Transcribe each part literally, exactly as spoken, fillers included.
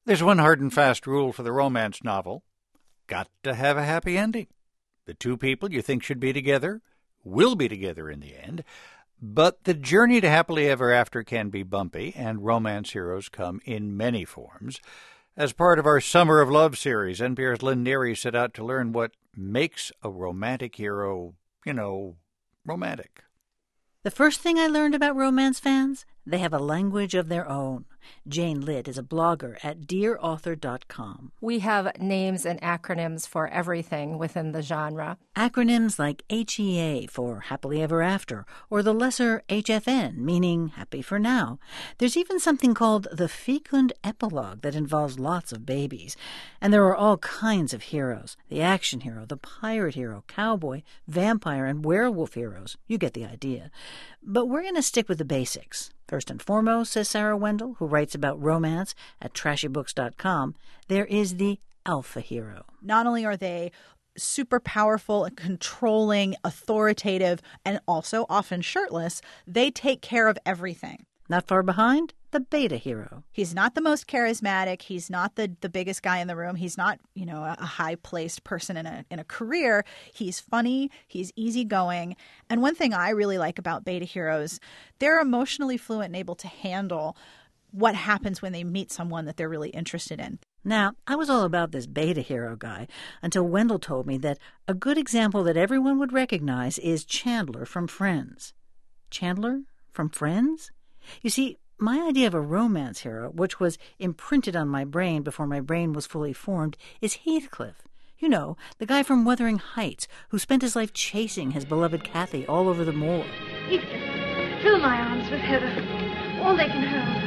There's one hard and fast rule for the romance novel. Got to have a happy ending. The two people you think should be together will be together in the end, but the journey to happily ever after can be bumpy, and romance heroes come in many forms. As part of our Summer of Love series, N P R's Lynn Neary set out to learn what makes a romantic hero, you know, romantic. The first thing I learned about romance fans, they have a language of their own. Jane Litt is a blogger at dear author dot com. We have names and acronyms for everything within the genre. Acronyms like H E A for Happily Ever After, or the lesser H F N, meaning Happy for Now. There's even something called the fecund epilogue that involves lots of babies. And there are all kinds of heroes. The action hero, the pirate hero, cowboy, vampire, and werewolf heroes. You get the idea. But we're going to stick with the basics. First and foremost, says Sarah Wendell, who writes about romance at trashy books dot com, there is the alpha hero. Not only are they super powerful and controlling, authoritative, and also often shirtless, they take care of everything. Not far behind, the beta hero. He's not the most charismatic. He's not the, the biggest guy in the room. He's not, you know, a, a high-placed person in a in a career. He's funny. He's easygoing. And one thing I really like about beta heroes, they're emotionally fluent and able to handle what happens when they meet someone that they're really interested in. Now, I was all about this beta hero guy until Wendell told me that a good example that everyone would recognize is Chandler from Friends. Chandler from Friends? You see, my idea of a romance hero, which was imprinted on my brain before my brain was fully formed, is Heathcliff. You know, the guy from Wuthering Heights, who spent his life chasing his beloved Cathy all over the moor. Heathcliff, fill my arms with heather, all they can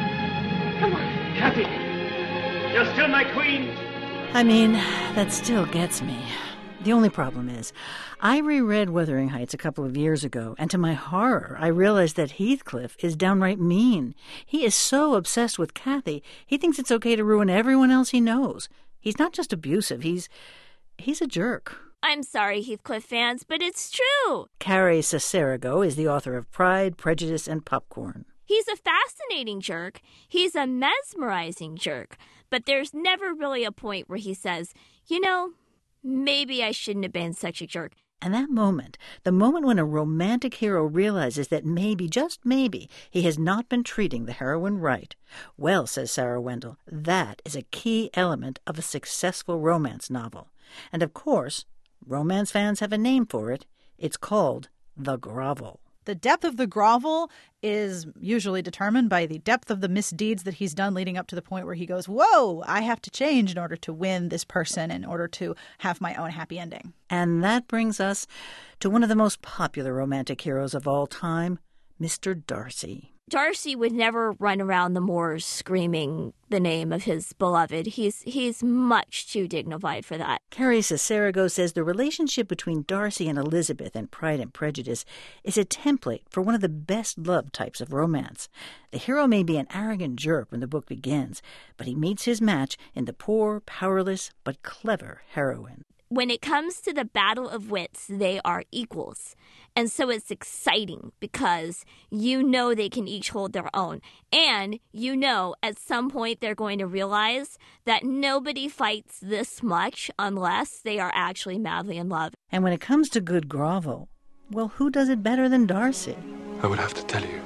hold. Come on. Cathy, you're still my queen. I mean, that still gets me. The only problem is, I reread Wuthering Heights a couple of years ago, and to my horror, I realized that Heathcliff is downright mean. He is so obsessed with Cathy, he thinks it's okay to ruin everyone else he knows. He's not just abusive, he's he's a jerk. I'm sorry, Heathcliff fans, but it's true. Carrie Cicerigo is the author of Pride, Prejudice, and Popcorn. He's a fascinating jerk. He's a mesmerizing jerk. But there's never really a point where he says, you know, maybe I shouldn't have been such a jerk. And that moment, the moment when a romantic hero realizes that maybe, just maybe, he has not been treating the heroine right, well, says Sarah Wendell, that is a key element of a successful romance novel. And of course, romance fans have a name for it. It's called the grovel. The depth of the grovel is usually determined by the depth of the misdeeds that he's done leading up to the point where he goes, whoa, I have to change in order to win this person, in order to have my own happy ending. And that brings us to one of the most popular romantic heroes of all time, Mister Darcy. Darcy would never run around the moors screaming the name of his beloved. He's he's much too dignified for that. Carrie Cicerigo says the relationship between Darcy and Elizabeth in Pride and Prejudice is a template for one of the best-loved types of romance. The hero may be an arrogant jerk when the book begins, but he meets his match in the poor, powerless, but clever heroine. When it comes to the battle of wits, they are equals. And so it's exciting because you know they can each hold their own. And you know at some point they're going to realize that nobody fights this much unless they are actually madly in love. And when it comes to good grovel, well, who does it better than Darcy? I would have to tell you.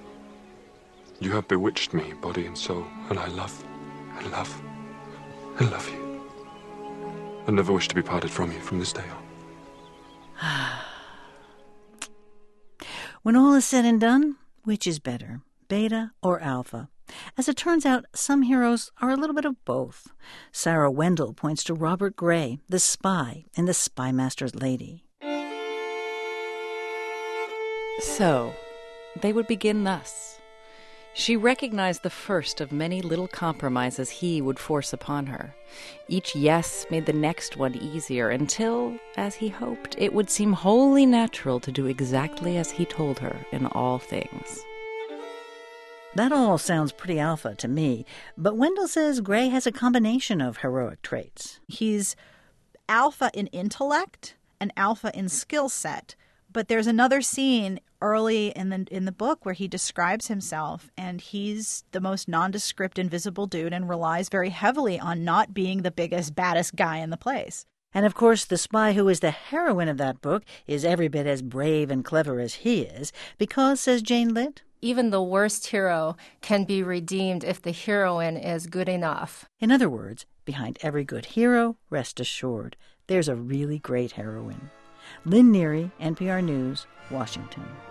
You have bewitched me, body and soul, and I love, I love, I love you. I never wish to be parted from you from this day on. When all is said and done, which is better, beta or alpha? As it turns out, some heroes are a little bit of both. Sarah Wendell points to Robert Gray, the spy in The Spy Master's Lady. So, they would begin thus. She recognized the first of many little compromises he would force upon her. Each yes made the next one easier until, as he hoped, it would seem wholly natural to do exactly as he told her in all things. That all sounds pretty alpha to me, but Wendell says Gray has a combination of heroic traits. He's alpha in intellect and alpha in skill set, but there's another scene early in the in the book where he describes himself, and he's the most nondescript, invisible dude and relies very heavily on not being the biggest, baddest guy in the place. And of course, the spy who is the heroine of that book is every bit as brave and clever as he is, because, says Jane Litt, even the worst hero can be redeemed if the heroine is good enough. In other words, behind every good hero, rest assured, there's a really great heroine. Lynn Neary, N P R News, Washington.